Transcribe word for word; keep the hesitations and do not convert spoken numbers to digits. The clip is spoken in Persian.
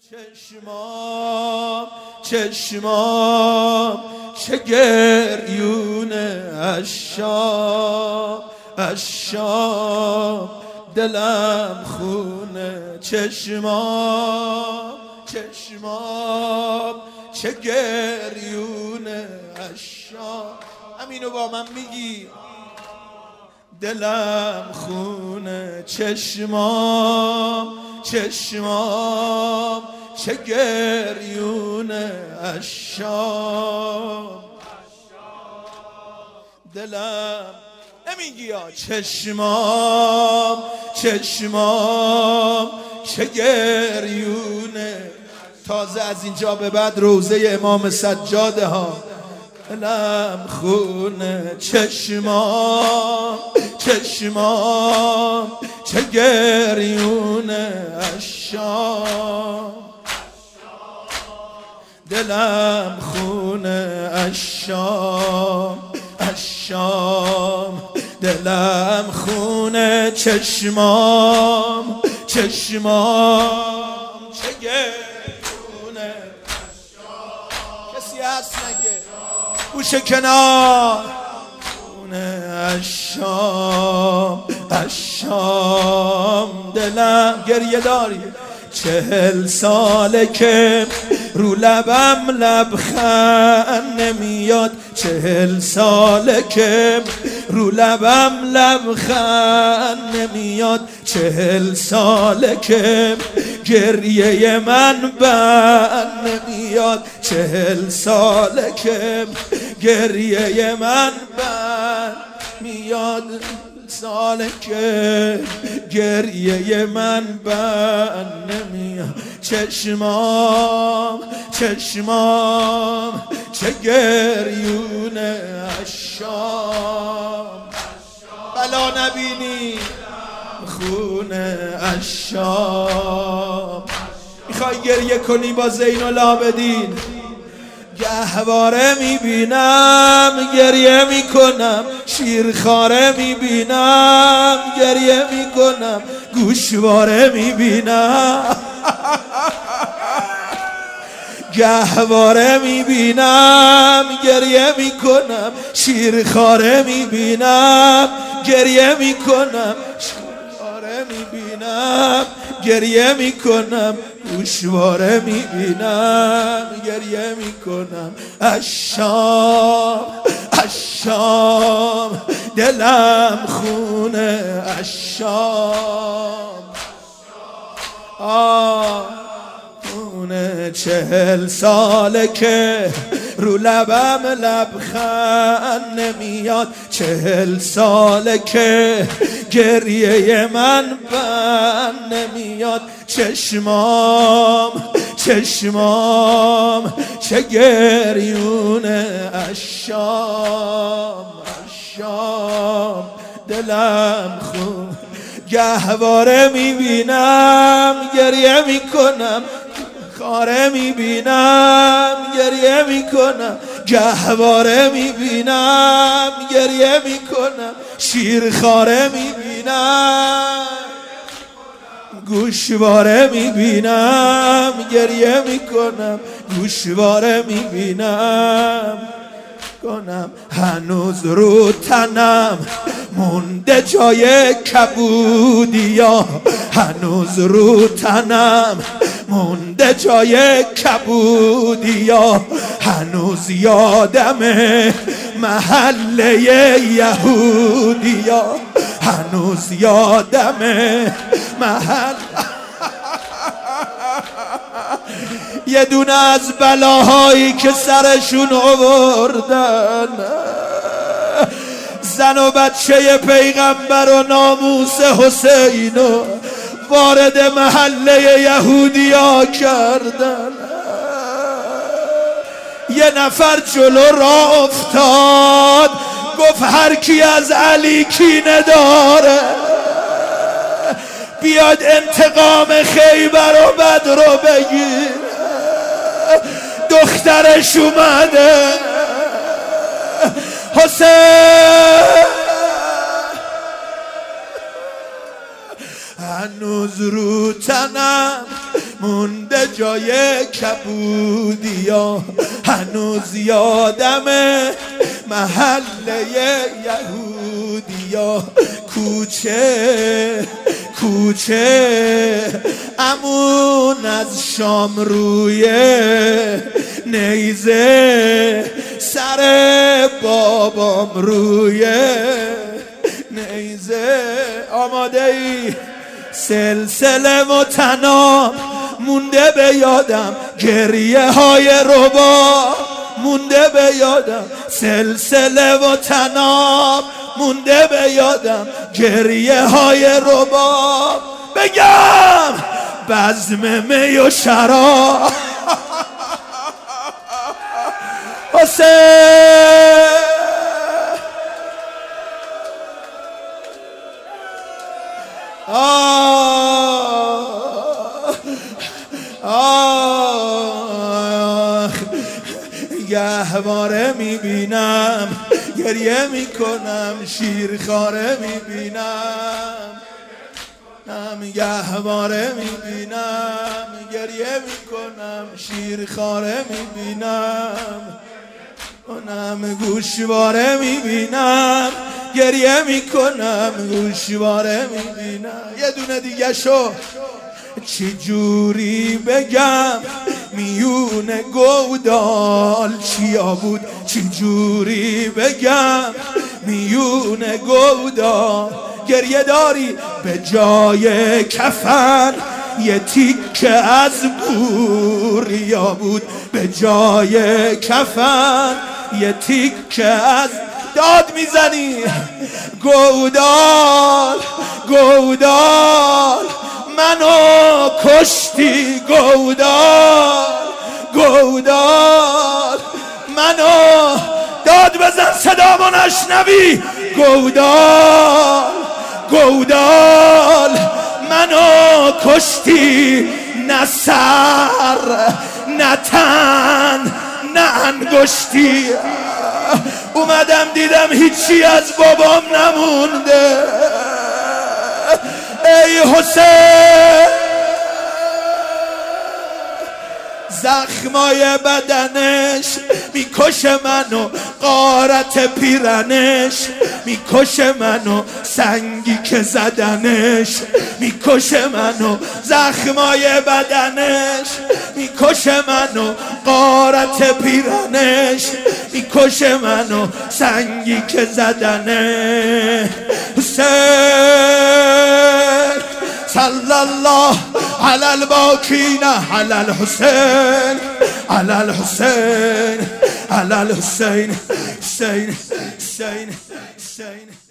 چشمام چشمام چه گریونه اشام اشام دلم خونه چشمام چشمام چه گریونه اشام همینو با من میگی دلم خونه چشمام چشمام چه گریونه اشام دلم نمیگی یا چشمام چشمام چه گریونه تازه از اینجا به بعد روزه امام سجاده ها دلم خونه چشمام چشمام چه گریونه اشام دلم خونه اشام اشام دلم خونه چشمام چشمام چه گریونه کسی هست نگه گوشه کنار اشام اشام دلم گریه داری چهل ساله که رو لبم لبخند نمیاد چهل ساله که رو لبم لبخند نمیاد چهل ساله که گریه من بند نمیاد چهل ساله که گریه من بند میاد ساله که گریه من بند نمیاد چشمام چشمام چه گریونه اشام بلا نبینی خونه اشام میخوای گریه کنی با زین العابدین گهواره میبینم گریه میکنم شیرخواره میبینم گریه میکنم گوشواره میبینم گهواره میبینم گریه میکنم شیرخواره میبینم گریه میکنم شیرخواره میبینم گریه میکنم گوشواره میبینم گریه میکنم اشام اشام دلم خونه اشام آه خونه چهل ساله که رو لبم لبخند نمیاد چهل ساله که گریه من بند نمیاد چشمام چشمام چه گریونه اشام اشام دلم خون گهواره میبینم گریه میکنم خاره میبینم گریه میکنم گهواره میبینم گریه میکنم شیرخواره میبینم گوشواره میبینم گریه میکنم گوشواره میبینم کنم هنوز رو تنم مونده جای کبودیا هنوز رو تنم مونده جای کبودیا هنوز یادمه محله یهودیا هنوز یادمه محل یه دونه از بلاهایی که سرشون آوردن زن و بچه پیغمبر و ناموس حسین و وارد محله یهودیا کردن یه نفر جلو را افتاد گفت هر کی از علی کینه داره بیاد انتقام خیبر و بدر رو بگیر دخترش اومده حسین هنوز رو تنم مونده جای کبودیا، هنوز یادمه محله یهودیا، کوچه کوچه امون از شام روی نیزه، سر بابام روی نیزه. آماده ای؟ سلسله و تنام مونده به یادم، گریه های ربا مونده به یادم، سلسله و تنام مونده به یادم، گریه های ربا. بگم بزم می و شراب حسین آه آه گهواره میبینم گریه میکنم، شیرخواره میبینم هم گهواره میبینم، گریه میکنم، شیرخواره میبینم، اونم گوشواره میبینم، گریه میکنم، گوشواره میبینم. یه دونه دیگه شو. چی جوری بگم میون گودال چیا بود، چی جوری بگم میون گودال، گریه داری به جای کفن یه تیکه از بوریا بود، به جای کفن یه تیکه از داد میزنی. گودال گودال منو کشتی، گودال گودال منو، داد بزن صدامو نشنوی. گودال گودال منو کشتی، نه سر نه تن نه انگشتی. اومدم دیدم هیچی از بابام نمونده. ای حسین زخمای بدنش میکشه منو، غارت پیرنش میکشه منو، سنگی که زدنش میکشه منو، زخمای بدنش میکشه منو، غارت پیرنش میکشه منو، سنگی که زدنش. حسین صلی الله علی الباکین علی الحسین علی الحسین علی الحسین حسین حسین حسین